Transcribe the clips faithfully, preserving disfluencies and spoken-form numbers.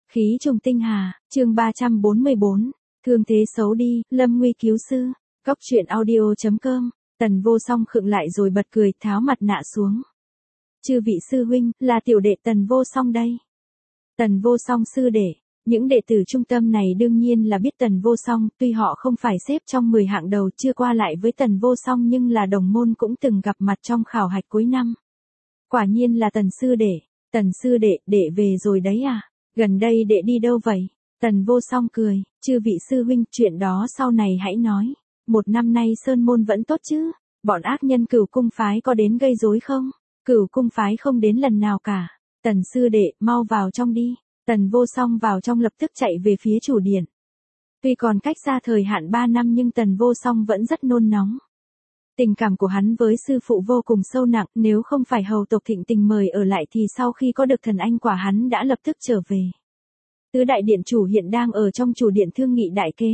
Khí trùng tinh hà, chương ba trăm bốn mươi bốn, thương thế xấu đi, lâm nguy cứu sư, cóc truyện audio.com, Tần Vô Song khựng lại rồi bật cười, tháo mặt nạ xuống. Chư vị sư huynh, là tiểu đệ Tần Vô Song đây. Tần Vô Song sư đệ, những đệ tử trung tâm này đương nhiên là biết Tần Vô Song, tuy họ không phải xếp trong mười hạng đầu chưa qua lại với Tần Vô Song nhưng là đồng môn cũng từng gặp mặt trong khảo hạch cuối năm. Quả nhiên là Tần sư đệ, Tần sư đệ, đệ về rồi đấy à? Gần đây đệ đi đâu vậy? Tần Vô Song cười, chư vị sư huynh, chuyện đó sau này hãy nói. Một năm nay Sơn Môn vẫn tốt chứ? Bọn ác nhân Cửu Cung phái có đến gây rối không? Cửu Cung phái không đến lần nào cả. Tần sư đệ, mau vào trong đi. Tần Vô Song vào trong lập tức chạy về phía chủ điện. Tuy còn cách xa thời hạn ba năm nhưng Tần Vô Song vẫn rất nôn nóng. Tình cảm của hắn với sư phụ vô cùng sâu nặng, nếu không phải hầu tộc Thịnh Tình mời ở lại thì sau khi có được thần anh quả hắn đã lập tức trở về. Tứ đại điện chủ hiện đang ở trong chủ điện thương nghị đại kế.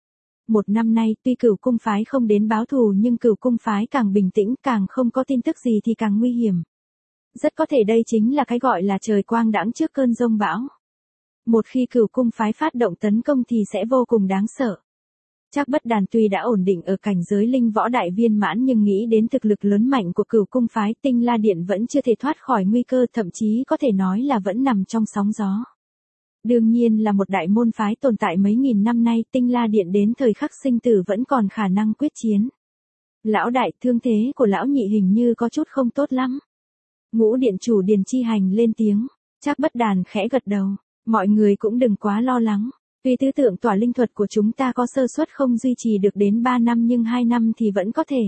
Một năm nay tuy Cửu Cung phái không đến báo thù nhưng Cửu Cung phái càng bình tĩnh, càng không có tin tức gì thì càng nguy hiểm. Rất có thể đây chính là cái gọi là trời quang đãng trước cơn giông bão. Một khi Cửu Cung phái phát động tấn công thì sẽ vô cùng đáng sợ. Trác Bất Đàn tuy đã ổn định ở cảnh giới linh võ đại viên mãn nhưng nghĩ đến thực lực lớn mạnh của Cửu Cung phái, Tinh La Điện vẫn chưa thể thoát khỏi nguy cơ, thậm chí có thể nói là vẫn nằm trong sóng gió. Đương nhiên là một đại môn phái tồn tại mấy nghìn năm nay, Tinh La Điện đến thời khắc sinh tử vẫn còn khả năng quyết chiến. Lão đại, thương thế của lão nhị hình như có chút không tốt lắm. Ngũ điện chủ Điền Chi Hành lên tiếng. Trác Bất Đàn khẽ gật đầu, mọi người cũng đừng quá lo lắng. Tuy tứ tượng tỏa linh thuật của chúng ta có sơ suất không duy trì được đến ba năm nhưng hai năm thì vẫn có thể.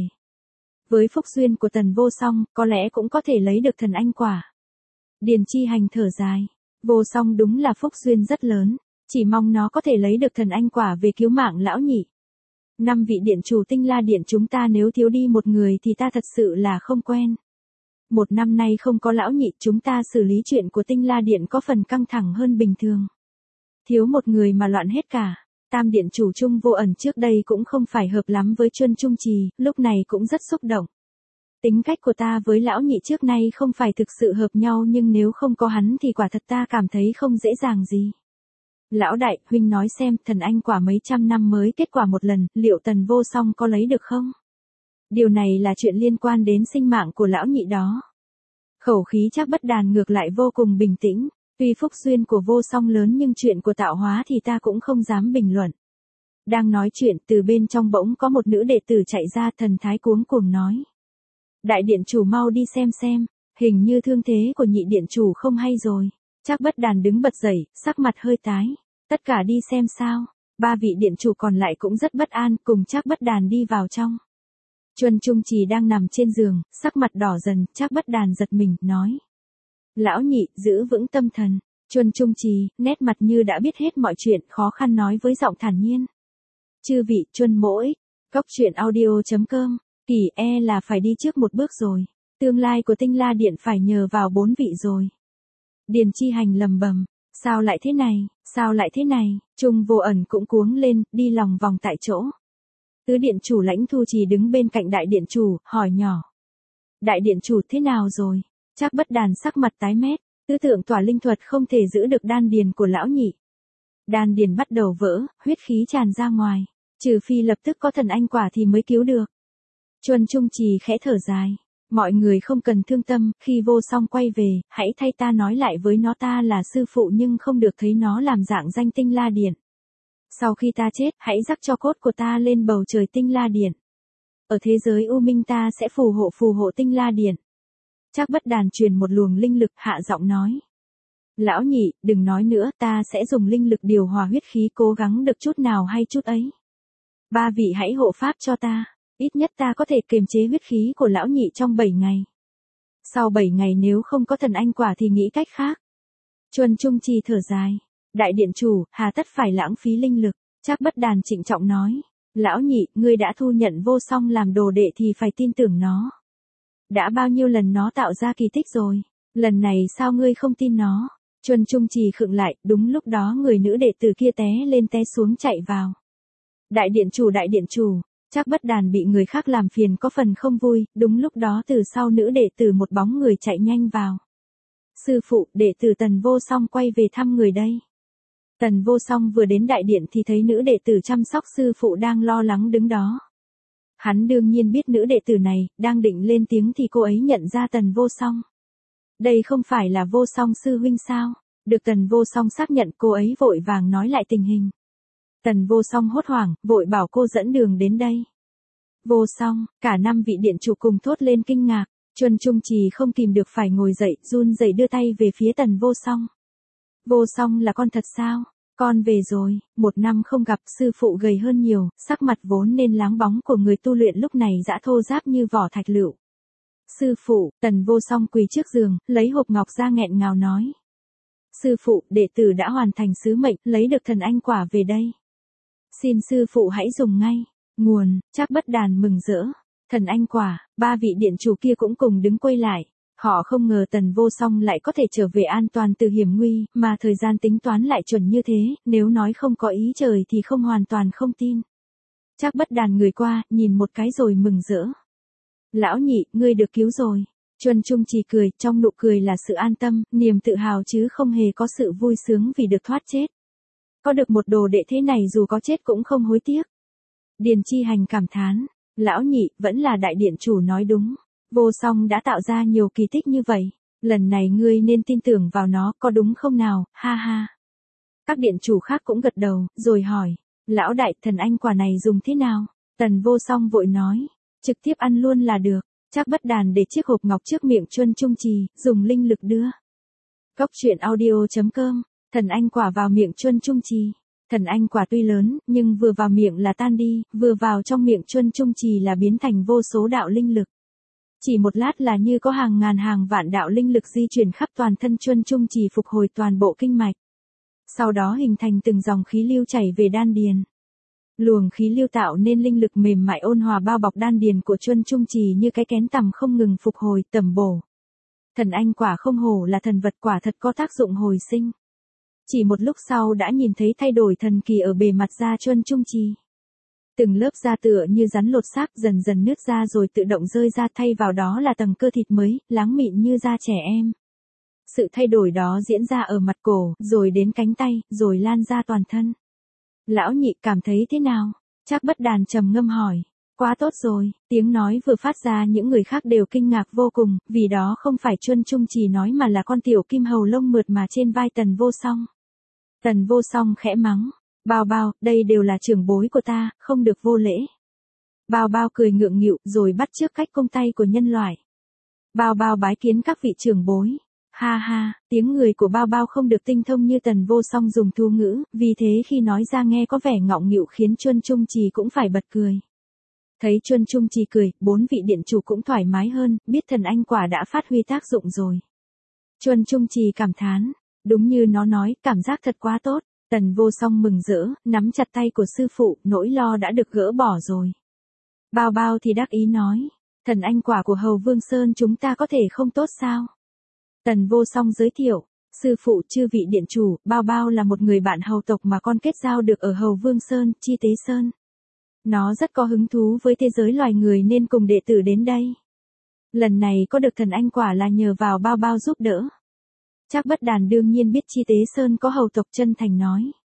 Với phúc duyên của Tần Vô Song, có lẽ cũng có thể lấy được thần anh quả. Điền Chi Hành thở dài, Vô Song đúng là phúc duyên rất lớn, chỉ mong nó có thể lấy được thần anh quả về cứu mạng lão nhị. Năm vị điện chủ Tinh La Điện chúng ta nếu thiếu đi một người thì ta thật sự là không quen. Một năm nay không có lão nhị, chúng ta xử lý chuyện của Tinh La Điện có phần căng thẳng hơn bình thường. Thiếu một người mà loạn hết cả. Tam điện chủ Trung Vô Ẩn trước đây cũng không phải hợp lắm với Chuân Trung Trì, lúc này cũng rất xúc động. Tính cách của ta với lão nhị trước nay không phải thực sự hợp nhau nhưng nếu không có hắn thì quả thật ta cảm thấy không dễ dàng gì. Lão đại, huynh nói xem, thần anh quả mấy trăm năm mới kết quả một lần, liệu Tần Vô Song có lấy được không? Điều này là chuyện liên quan đến sinh mạng của lão nhị đó. Khẩu khí Trác Bất Đàn ngược lại vô cùng bình tĩnh. Tuy phúc duyên của Vô Song lớn nhưng chuyện của tạo hóa thì ta cũng không dám bình luận. Đang nói chuyện, từ bên trong bỗng có một nữ đệ tử chạy ra, thần thái cuống cuồng nói. Đại điện chủ mau đi xem xem, hình như thương thế của nhị điện chủ không hay rồi. Trác Bất Đàn đứng bật dậy, sắc mặt hơi tái. Tất cả đi xem sao. Ba vị điện chủ còn lại cũng rất bất an, cùng Trác Bất Đàn đi vào trong. Chuân Trung Trì đang nằm trên giường, sắc mặt đỏ dần, Trác Bất Đàn giật mình, nói. Lão nhị, giữ vững tâm thần. Chuân Trung Trì, nét mặt như đã biết hết mọi chuyện, khó khăn nói với giọng thản nhiên. Chư vị, Chuân mỗi, cóc truyện audio.com, Kỳ e là phải đi trước một bước rồi. Tương lai của Tinh La Điện phải nhờ vào bốn vị rồi. Điền Chi Hành lầm bầm, sao lại thế này, sao lại thế này, Trung Vô Ẩn cũng cuống lên, đi lòng vòng tại chỗ. Tứ điện chủ Lãnh Thu Trì đứng bên cạnh đại điện chủ, hỏi nhỏ. Đại điện chủ thế nào rồi? Trác Bất Đàn sắc mặt tái mét, tứ tượng tỏa linh thuật không thể giữ được đan điền của lão nhị. Đan điền bắt đầu vỡ, huyết khí tràn ra ngoài, trừ phi lập tức có thần anh quả thì mới cứu được. Chuân Trung Trì khẽ thở dài, mọi người không cần thương tâm, khi Vô Song quay về, hãy thay ta nói lại với nó ta là sư phụ nhưng không được thấy nó làm dạng danh Tinh La Điện. Sau khi ta chết, hãy rắc cho cốt của ta lên bầu trời Tinh La Điện. Ở thế giới U Minh ta sẽ phù hộ phù hộ Tinh La Điện. Trác Bất Đàn truyền một luồng linh lực, hạ giọng nói. Lão nhị, đừng nói nữa, ta sẽ dùng linh lực điều hòa huyết khí, cố gắng được chút nào hay chút ấy. Ba vị hãy hộ pháp cho ta, ít nhất ta có thể kiềm chế huyết khí của lão nhị trong bảy ngày. Sau bảy ngày nếu không có thần anh quả thì nghĩ cách khác. Chuân Trung Trì thở dài. Đại điện chủ, hà tất phải lãng phí linh lực. Trác Bất Đàn trịnh trọng nói. Lão nhị, ngươi đã thu nhận Vô Song làm đồ đệ thì phải tin tưởng nó. Đã bao nhiêu lần nó tạo ra kỳ tích rồi, lần này sao ngươi không tin nó? Chuân Trung Trì khựng lại, đúng lúc đó người nữ đệ tử kia té lên té xuống chạy vào. Đại điện chủ đại điện chủ, Trác Bất Đàn bị người khác làm phiền có phần không vui, đúng lúc đó từ sau nữ đệ tử một bóng người chạy nhanh vào. Sư phụ, đệ tử Tần Vô Song quay về thăm người đây. Tần Vô Song vừa đến đại điện thì thấy nữ đệ tử chăm sóc sư phụ đang lo lắng đứng đó. Hắn đương nhiên biết nữ đệ tử này, đang định lên tiếng thì cô ấy nhận ra Tần Vô Song. Đây không phải là Vô Song sư huynh sao? Được Tần Vô Song xác nhận, cô ấy vội vàng nói lại tình hình. Tần Vô Song hốt hoảng, vội bảo cô dẫn đường đến đây. Vô Song, cả năm vị điện chủ cùng thốt lên kinh ngạc. Chuân Trung Trì không kìm được phải ngồi dậy, run rẩy đưa tay về phía Tần Vô Song. Vô Song là con thật sao? Con về rồi, một năm không gặp, sư phụ gầy hơn nhiều, sắc mặt vốn nên láng bóng của người tu luyện lúc này dã thô ráp như vỏ thạch lựu. Sư phụ, Tần Vô Song quỳ trước giường, lấy hộp ngọc ra nghẹn ngào nói. Sư phụ, đệ tử đã hoàn thành sứ mệnh, lấy được thần anh quả về đây. Xin sư phụ hãy dùng ngay. Nguồn, Trác Bất Đàn mừng rỡ. Thần anh quả, ba vị điện chủ kia cũng cùng đứng quay lại. Họ không ngờ Tần Vô Song lại có thể trở về an toàn từ hiểm nguy, mà thời gian tính toán lại chuẩn như thế, nếu nói không có ý trời thì không hoàn toàn không tin. Trác Bất Đàn người qua, nhìn một cái rồi mừng rỡ. Lão nhị, ngươi được cứu rồi. Chuân Trung Trì cười, trong nụ cười là sự an tâm, niềm tự hào chứ không hề có sự vui sướng vì được thoát chết. Có được một đồ đệ thế này dù có chết cũng không hối tiếc. Điền Chi Hành cảm thán, lão nhị, vẫn là đại điện chủ nói đúng. Vô Song đã tạo ra nhiều kỳ tích như vậy, lần này ngươi nên tin tưởng vào nó, có đúng không nào, ha ha. Các điện chủ khác cũng gật đầu, rồi hỏi, lão đại, thần anh quả này dùng thế nào? Tần Vô Song vội nói, trực tiếp ăn luôn là được. Trác Bất Đàn để chiếc hộp ngọc trước miệng Chuân Trung Trì, dùng linh lực đưa. Cốc truyện audio chấm com, thần anh quả vào miệng Chuân Trung Trì. Thần anh quả tuy lớn, nhưng vừa vào miệng là tan đi, vừa vào trong miệng Chuân Trung Trì là biến thành vô số đạo linh lực. Chỉ một lát là như có hàng ngàn hàng vạn đạo linh lực di chuyển khắp toàn thân Chuân Trung Trì, phục hồi toàn bộ kinh mạch. Sau đó hình thành từng dòng khí lưu chảy về đan điền. Luồng khí lưu tạo nên linh lực mềm mại ôn hòa bao bọc đan điền của Chuân Trung Trì như cái kén tằm không ngừng phục hồi, tẩm bổ. Thần anh quả không hổ là thần vật, quả thật có tác dụng hồi sinh. Chỉ một lúc sau đã nhìn thấy thay đổi thần kỳ ở bề mặt da Chuân Trung Trì. Từng lớp da tựa như rắn lột xác dần dần nứt ra rồi tự động rơi ra, thay vào đó là tầng cơ thịt mới, láng mịn như da trẻ em. Sự thay đổi đó diễn ra ở mặt cổ, rồi đến cánh tay, rồi lan ra toàn thân. Lão nhị cảm thấy thế nào? Trác Bất Đàn trầm ngâm hỏi. Quá tốt rồi, tiếng nói vừa phát ra những người khác đều kinh ngạc vô cùng, vì đó không phải Chuân Trung Trì nói mà là con tiểu kim hầu lông mượt mà trên vai Tần Vô Song. Tần Vô Song khẽ mắng. Bao Bao, đây đều là trưởng bối của ta, không được vô lễ. Bao Bao cười ngượng nghịu rồi bắt chước cách cung tay của nhân loại. Bao Bao bái kiến các vị trưởng bối. Ha ha, tiếng người của Bao Bao không được tinh thông như Tần Vô Song dùng thu ngữ, vì thế khi nói ra nghe có vẻ ngọng nghịu khiến Chuân Trung Trì cũng phải bật cười. Thấy Chuân Trung Trì cười, bốn vị điện chủ cũng thoải mái hơn, biết thần anh quả đã phát huy tác dụng rồi. Chuân Trung Trì cảm thán, đúng như nó nói, cảm giác thật quá tốt. Tần Vô Song mừng rỡ, nắm chặt tay của sư phụ, nỗi lo đã được gỡ bỏ rồi. Bao Bao thì đắc ý nói, thần anh quả của Hầu Vương Sơn chúng ta có thể không tốt sao? Tần Vô Song giới thiệu, sư phụ chư vị điện chủ, Bao Bao là một người bạn hầu tộc mà con kết giao được ở Hầu Vương Sơn, Chi Tế Sơn. Nó rất có hứng thú với thế giới loài người nên cùng đệ tử đến đây. Lần này có được thần anh quả là nhờ vào Bao Bao giúp đỡ. Trác Bất Đàn đương nhiên biết Chi Tế Sơn có hầu tộc, chân thành nói.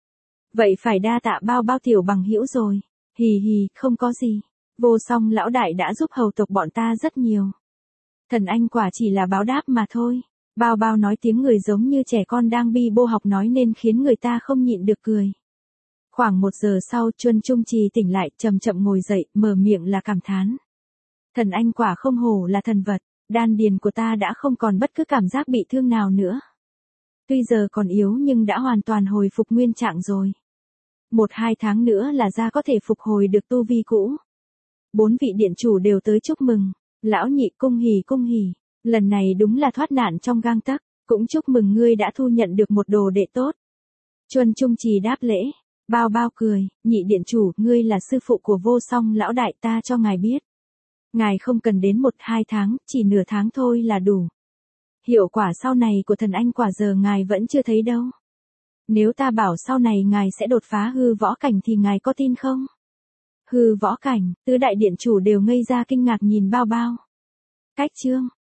Vậy phải đa tạ Bao Bao tiểu bằng hữu rồi. Hì hì, không có gì. Vô Song lão đại đã giúp hầu tộc bọn ta rất nhiều. Thần anh quả chỉ là báo đáp mà thôi. Bao Bao nói tiếng người giống như trẻ con đang bi bô học nói nên khiến người ta không nhịn được cười. Khoảng một giờ sau Chuân Trung Trì tỉnh lại, chậm chậm ngồi dậy, mở miệng là cảm thán. Thần anh quả không hổ là thần vật. Đan điền của ta đã không còn bất cứ cảm giác bị thương nào nữa. Tuy giờ còn yếu nhưng đã hoàn toàn hồi phục nguyên trạng rồi. Một hai tháng nữa là da có thể phục hồi được tu vi cũ. Bốn vị điện chủ đều tới chúc mừng. Lão nhị cung hỉ cung hỉ. Lần này đúng là thoát nạn trong gang tấc. Cũng chúc mừng ngươi đã thu nhận được một đồ đệ tốt. Chuân Trung Trì đáp lễ. Bao Bao cười. Nhị điện chủ, ngươi là sư phụ của Vô Song lão đại, ta cho ngài biết. Ngài không cần đến một hai tháng, chỉ nửa tháng thôi là đủ. Hiệu quả sau này của thần anh quả giờ ngài vẫn chưa thấy đâu. Nếu ta bảo sau này ngài sẽ đột phá hư võ cảnh thì ngài có tin không? Hư võ cảnh, tứ đại điện chủ đều ngây ra kinh ngạc nhìn Bao Bao. Cách chương.